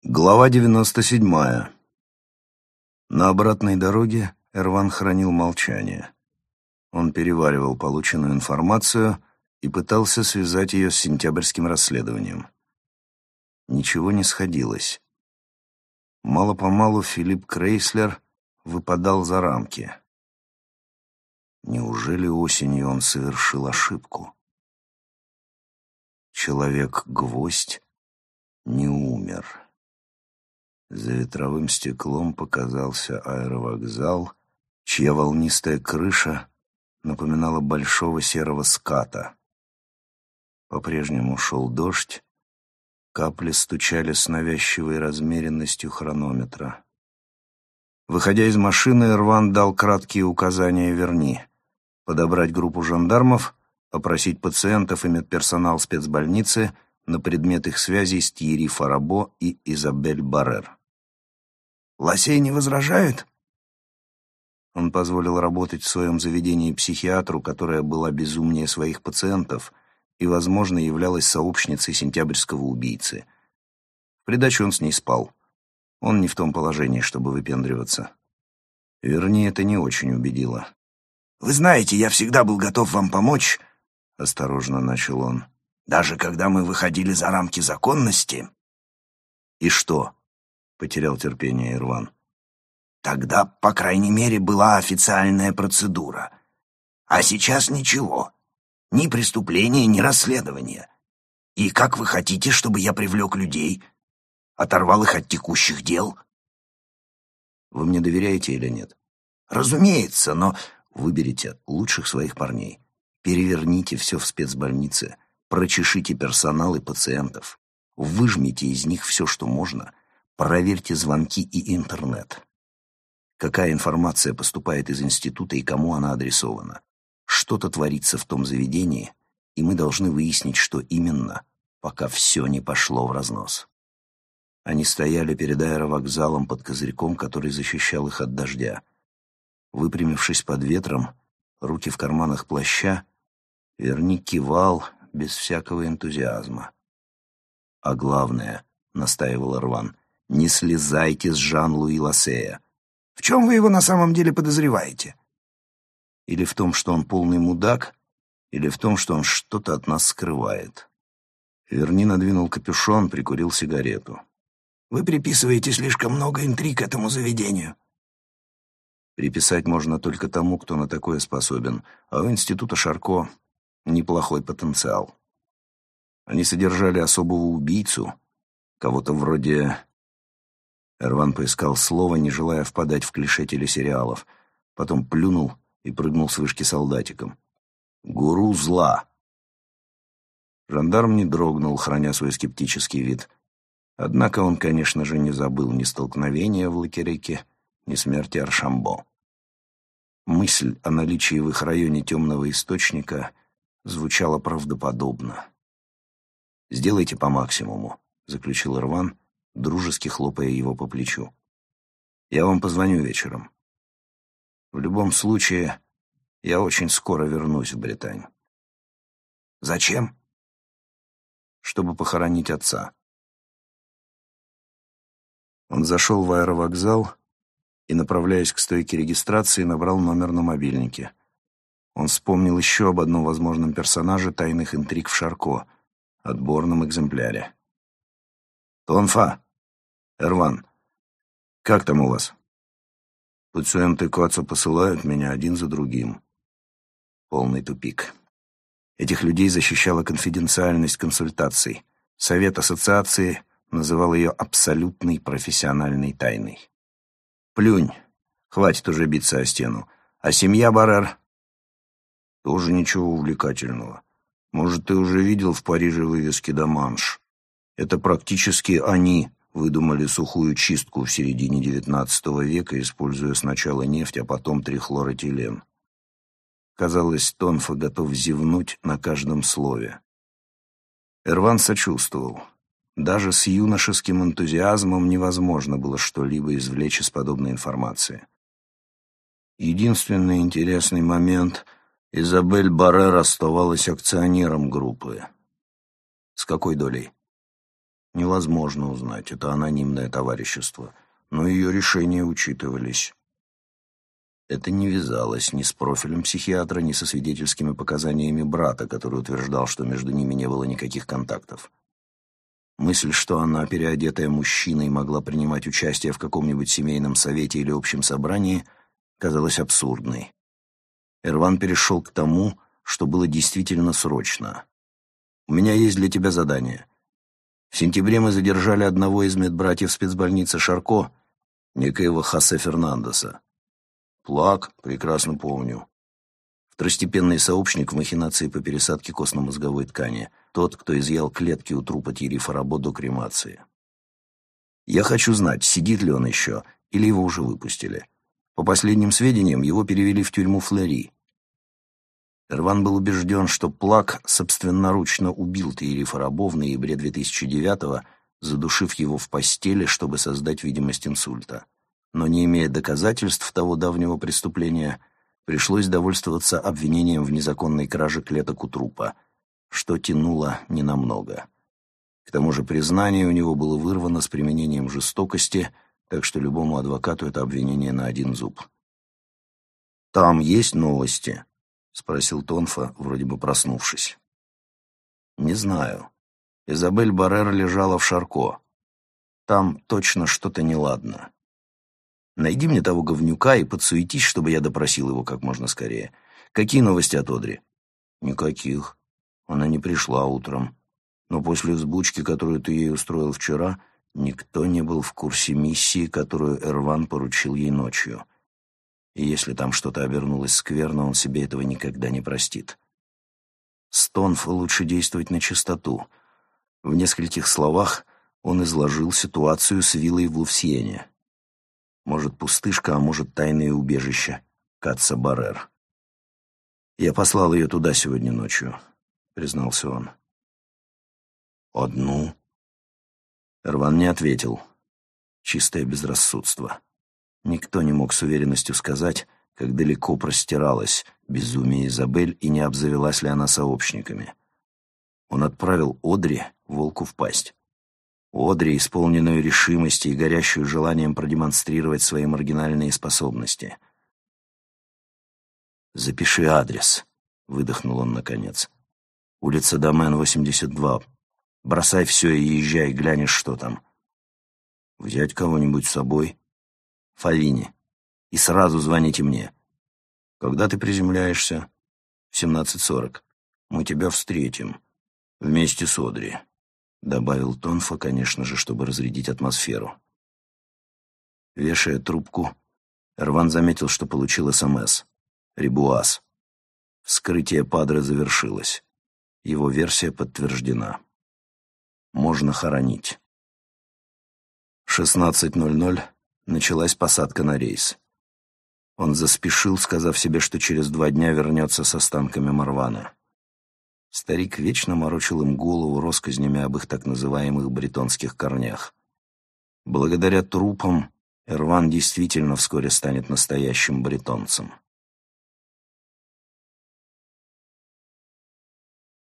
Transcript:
Глава 97. На обратной дороге Эрван хранил молчание. Он переваривал полученную информацию и пытался связать ее с сентябрьским расследованием. Ничего не сходилось. Мало-помалу Филипп Крейслер выпадал за рамки. Неужели осенью он совершил ошибку? Человек-гвоздь не умер. За ветровым стеклом показался аэровокзал, чья волнистая крыша напоминала большого серого ската. По-прежнему шел дождь, капли стучали с навязчивой размеренностью хронометра. Выходя из машины, Эрван дал краткие указания Верни: подобрать группу жандармов, опросить пациентов и медперсонал спецбольницы на предмет их связей с Тьерри Фарабо и Изабель Баррер. Лосей не возражает? Он позволил работать в своем заведении психиатру, которая была безумнее своих пациентов и, возможно, являлась сообщницей сентябрьского убийцы. В придачу он с ней спал. Он не в том положении, чтобы выпендриваться. Вернее, это не очень убедило. «Вы знаете, я всегда был готов вам помочь», — осторожно начал он. «даже когда мы выходили за рамки законности». «И что?» — потерял терпение Эрван. «Тогда, по крайней мере, была официальная процедура. А сейчас ничего. Ни преступления, ни расследования. И как вы хотите, чтобы я привлек людей, оторвал их от текущих дел?» «Вы мне доверяете или нет?» «Разумеется, но...» «Выберите лучших своих парней. Переверните все в спецбольнице. Прочешите персонал и пациентов. Выжмите из них все, что можно. Проверьте звонки и интернет. Какая информация поступает из института и кому она адресована? Что-то творится в том заведении, и мы должны выяснить, что именно, пока все не пошло в разнос». Они стояли перед аэровокзалом под козырьком, который защищал их от дождя. Выпрямившись под ветром, руки в карманах плаща, Верни кивал без всякого энтузиазма. «А главное, — настаивал Эрван, — не слезайте с Жан-Луи Лассея. В чем вы его на самом деле подозреваете?» Или в том, что он полный мудак, или в том, что он что-то от нас скрывает. Верни надвинул капюшон, прикурил сигарету. «Вы приписываете слишком много интриг этому заведению». Приписать можно только тому, кто на такое способен, а у института Шарко неплохой потенциал. Они содержали особого убийцу, кого-то вроде... Эрван поискал слово, не желая впадать в клише телесериалов, потом плюнул и прыгнул с вышки солдатиком. «Гуру зла». Жандарм не дрогнул, храня свой скептический вид. Однако он, конечно же, не забыл ни столкновения в Лакереке, ни смерти Аршамбо. Мысль о наличии в их районе темного источника звучала правдоподобно. «Сделайте по максимуму», — заключил Эрван, дружески хлопая его по плечу. «Я вам позвоню вечером. В любом случае, я очень скоро вернусь в Британь». «Зачем?» «Чтобы похоронить отца». Он зашел в аэровокзал и, направляясь к стойке регистрации, набрал номер на мобильнике. Он вспомнил еще об одном возможном персонаже тайных интриг в Шарко, отборном экземпляре. «Тонфа! Эрван, как там у вас?» «Пациенты Каца посылают меня один за другим». Полный тупик. Этих людей защищала конфиденциальность консультаций. Совет ассоциации называл ее абсолютной профессиональной тайной. «Плюнь, хватит уже биться о стену. А семья Баррер?» «Тоже ничего увлекательного. Может, ты уже видел в Париже вывески «Даманш»? Это практически они выдумали сухую чистку в середине XIX века, используя сначала нефть, а потом трихлоротилен». Казалось, Тонфа готов зевнуть на каждом слове. Эрван сочувствовал. Даже с юношеским энтузиазмом невозможно было что-либо извлечь из подобной информации. Единственный интересный момент — Изабель Баррер оставалась акционером группы. С какой долей? Невозможно узнать, это анонимное товарищество, но ее решения учитывались. Это не вязалось ни с профилем психиатра, ни со свидетельскими показаниями брата, который утверждал, что между ними не было никаких контактов. Мысль, что она, переодетая мужчиной, могла принимать участие в каком-нибудь семейном совете или общем собрании, казалась абсурдной. Эрван перешел к тому, что было действительно срочно. «У меня есть для тебя задание. В сентябре мы задержали одного из медбратьев спецбольницы Шарко, некоего Хосе Фернандеса. Плак, прекрасно помню. Второстепенный сообщник в махинации по пересадке костно-мозговой ткани, тот, кто изъял клетки у трупа Тьерри Фарабо до кремации. Я хочу знать, сидит ли он еще, или его уже выпустили. По последним сведениям, его перевели в тюрьму Флери. Эрван был убежден, что Плак собственноручно убил Тьерри Фарабо в ноябре 2009-го, задушив его в постели, чтобы создать видимость инсульта. Но не имея доказательств того давнего преступления, пришлось довольствоваться обвинением в незаконной краже клеток у трупа, что тянуло ненамного. К тому же признание у него было вырвано с применением жестокости, так что любому адвокату это обвинение на один зуб. «Там есть новости?» — спросил Тонфа, вроде бы проснувшись. «Не знаю. Изабель Баррер лежала в Шарко. Там точно что-то неладно. Найди мне того говнюка и подсуетись, чтобы я допросил его как можно скорее. Какие новости от Одри?» «Никаких. Она не пришла утром. Но после взбучки, которую ты ей устроил вчера, никто не был в курсе миссии, которую Эрван поручил ей ночью. И если там что-то обернулось скверно, он себе этого никогда не простит. С Тонфа лучше действовать начистоту». В нескольких словах он изложил ситуацию с виллой в Лувсьене. Может, пустышка, а может, тайное убежище Катса Баррер. «Я послал ее туда сегодня ночью», — признался он. «Одну?» Эрван не ответил. Чистое безрассудство. Никто не мог с уверенностью сказать, как далеко простиралось безумие Изабель и не обзавелась ли она сообщниками. Он отправил Одри волку в пасть. Одри, исполненную решимости и горящую желанием продемонстрировать свои маргинальные способности. «Запиши адрес», — выдохнул он наконец. «Улица Домен, 82. Бросай все и езжай, глянешь, что там. Взять кого-нибудь с собой? Фавини. И сразу звоните мне. Когда ты приземляешься? В 17:40. Мы тебя встретим. Вместе с Одри», — добавил Тонфа, конечно же, чтобы разрядить атмосферу. Вешая трубку, Эрван заметил, что получил СМС. Рибуаз. Вскрытие Падре завершилось. Его версия подтверждена. Можно хоронить. В 16:00 началась посадка на рейс. Он заспешил, сказав себе, что через 2 дня вернется с останками Марвана. Старик вечно морочил им голову россказнями об их так называемых бретонских корнях. Благодаря трупам Эрван действительно вскоре станет настоящим бретонцем.